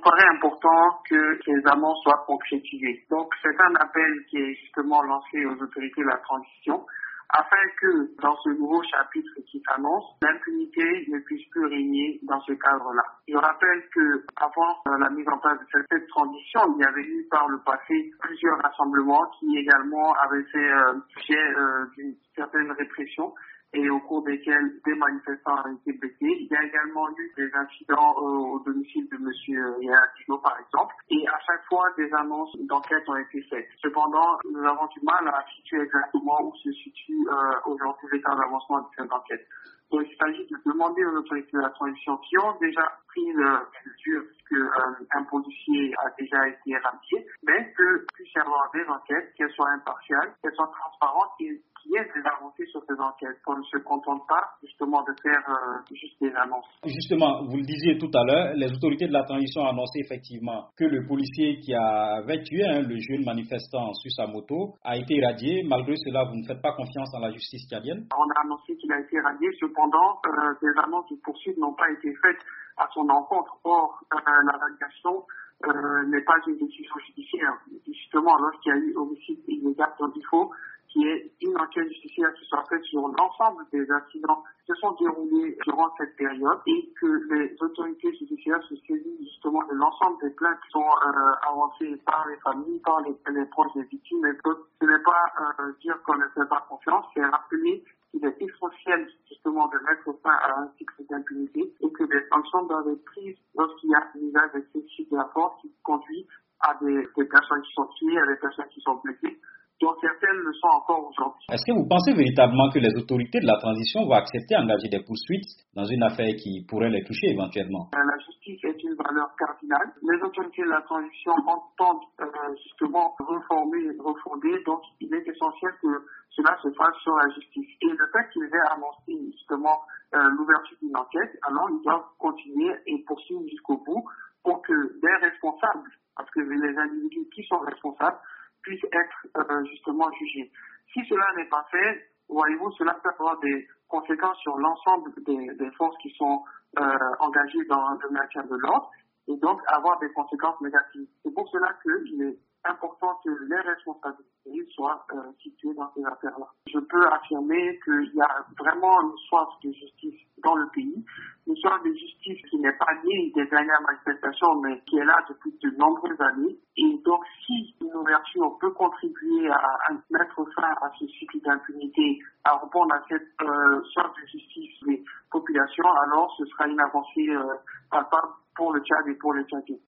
paraît important que ces amendes soient concrétisées. Donc, c'est un appel qui est justement lancé aux autorités de la transition afin que, dans ce nouveau chapitre qui s'annonce, l'impunité ne puisse plus régner dans ce cadre-là. Je rappelle que avant la mise en place de cette transition, il y avait eu par le passé plusieurs rassemblements qui également avaient fait sujet d'une certaine répression et au cours desquels des manifestants ont été blessés. Il y a également eu des incidents au domicile de M. Yaya Diallo, par exemple, et à chaque fois, des annonces d'enquête ont été faites. Cependant, nous avons du mal à situer exactement où se situe aujourd'hui l'état d'avancement de cette enquête. Donc, il s'agit de demander aux autorités de la transition qui ont déjà pris la mesure qu'un policier a déjà été radié, mais que puisse y avoir des enquêtes, qu'elles soient impartiales, qu'elles soient transparentes et qu'il y ait des avancées sur ces enquêtes. On ne se contente pas justement de faire juste des annonces. Justement, vous le disiez tout à l'heure, les autorités de la transition ont annoncé effectivement que le policier qui avait tué le jeune manifestant sur sa moto a été irradié. Malgré cela, vous ne faites pas confiance en la justice tchadienne? On a annoncé qu'il a été irradié. Cependant, des annonces de poursuite n'ont pas été faites à son encontre. Or, la radiation n'est pas une décision judiciaire. Justement, lorsqu'il y a eu homicide illégal, donc il faut qu'il y ait une enquête judiciaire qui soit faite sur l'ensemble des incidents qui se sont déroulés durant cette période et que les autorités judiciaires se saisissent justement de l'ensemble des plaintes qui sont avancées par les familles, par les proches des victimes. Et ce n'est pas dire qu'on ne fait pas confiance, c'est rappeler qu'il est essentiel justement de mettre fin à un cycle d'impunité et que des sanctions doivent être prises lorsqu'il y a un usage excessif de la force qui conduit à des personnes qui sont tuées, à des personnes qui sont blessées, dont certaines le sont encore aujourd'hui. Est-ce que vous pensez véritablement que les autorités de la transition vont accepter d'engager des poursuites dans une affaire qui pourrait les toucher éventuellement? La justice est une valeur cardinale. Les autorités de la transition entendent justement refonder, donc il est essentiel que cela se fasse sur la justice. Et le fait qu'ils aient annoncé justement l'ouverture d'une enquête, alors ils doivent continuer et poursuivre jusqu'au bout pour que des responsables, parce que les individus qui sont responsables, puissent être justement jugés. Si cela n'est pas fait, voyez-vous, cela peut avoir des conséquences sur l'ensemble des forces qui sont engagées dans le maintien de l'ordre et donc avoir des conséquences négatives. C'est pour cela qu'il est important que les responsabilités soient situées dans ces affaires-là. Je peux affirmer qu'il y a vraiment une soif de justice dans le pays, une soif de justice qui n'est pas liée des dernières manifestations, mais qui est là depuis de nombreuses années. Et donc, si une ouverture peut contribuer à mettre fin à ce cycle d'impunité, à répondre à cette soif de justice des populations, alors ce sera une avancée palpable pour le Tchad et pour les Tchadiens.